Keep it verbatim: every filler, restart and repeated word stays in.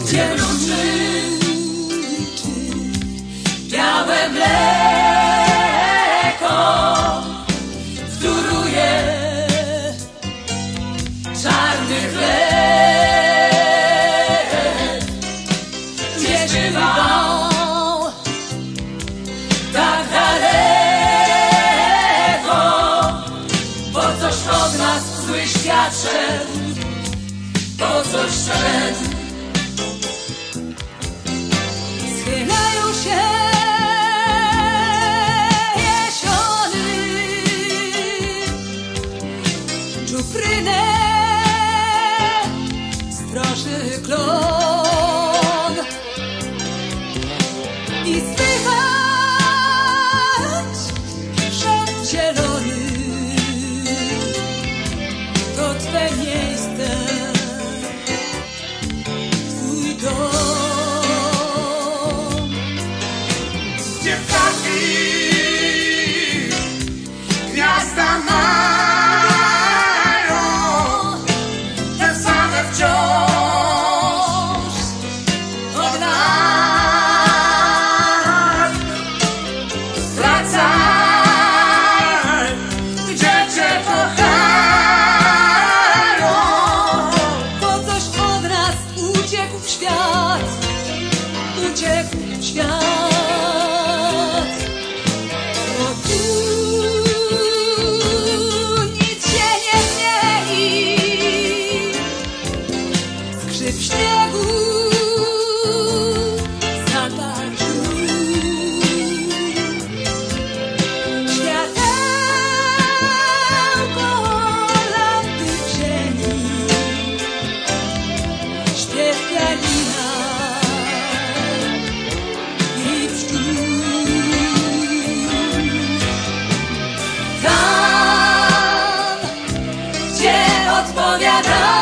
gdzie mruczy białe mleko, wtóruje czarny chleb, gdzie bywał tak daleko, po coś od nas zły świat szedł, po coś szedł. Schylają się jesiony, czupryny straszy klon i słychać szept zielony. To Twe miejsce, Twój dom, gdzie ptaki gniazda mają, te same wciąż od lat. Wracaj, gdzie Cię kochają, po coś od nas uciekł w świat, uciekł w świat. Bo tu nic się nie zmieni, skrzyp śniegu, zapach żółw, światełko lampy w ziemi, śpiew pianina i pszczół. Tam, gdzie odpowiada